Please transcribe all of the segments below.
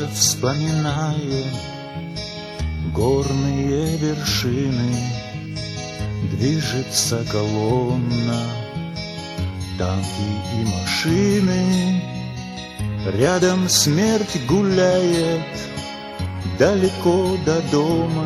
вспоминаем горные вершины. Движется колонна, танки и машины. Рядом смерть гуляет, далеко до дома.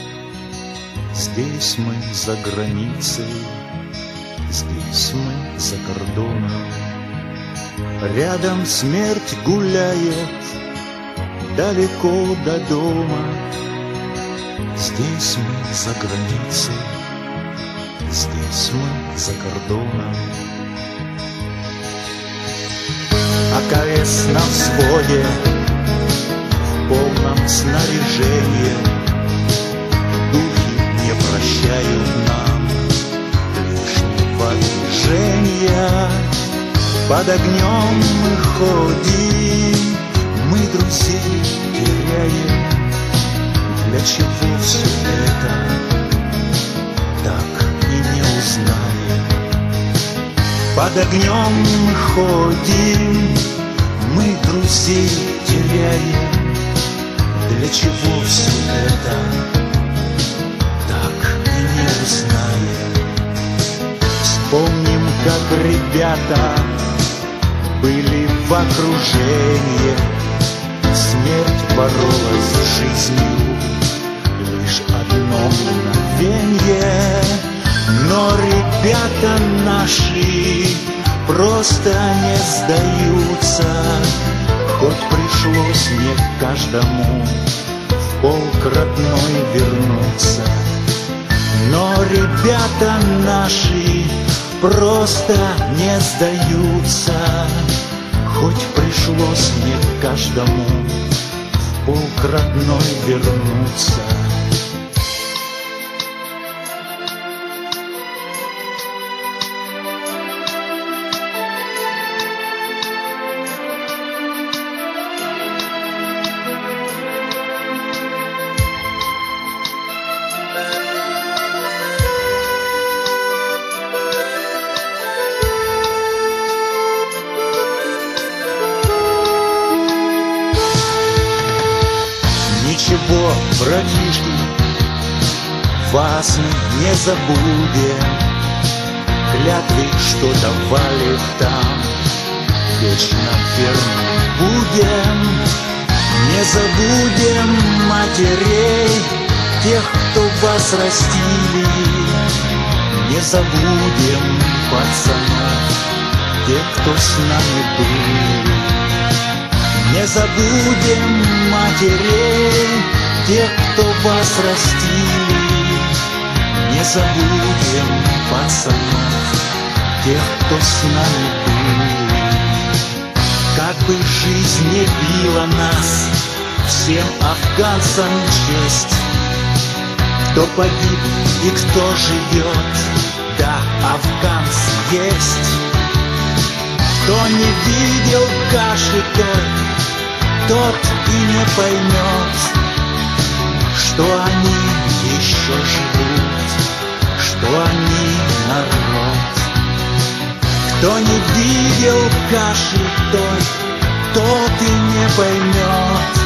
Здесь мы за границей, здесь мы за кордоном. Рядом смерть гуляет, далеко до дома. Здесь мы за границей, здесь мы за кордоном. АКС на взводе, в полном снаряжении. Духи не прощают нам лишнего движения. Под огнем мы ходим, мы друзей теряем. Для чего все это, так и не узнаем. Под огнем мы ходим, мы друзей теряем. Для чего все это, так и не узнаем. Вспомним, как ребята были в окружении. Смерть боролась с жизнью лишь одно мгновенье. Но ребята наши просто не сдаются. Хоть пришлось не каждому в полк родной вернуться. Но ребята наши просто не сдаются. Хоть пришлось не каждому в полк родной вернуться. Ничего, братишки, вас мы не забудем. Клятвы, что давали там, вечно верны будем. Не забудем матерей, тех, кто вас растили. Не забудем пацанов, тех, кто с нами были. Не забудем матерей, тех, кто вас растили. Не забудем пацанов, тех, кто с нами были. Как бы жизнь не била нас, всем афганцам честь. Кто погиб и кто живет, да, афганцы есть. Кто не видел каши тот и не поймет, что они еще живут, что они народ. Кто не видел каши тот и не поймет,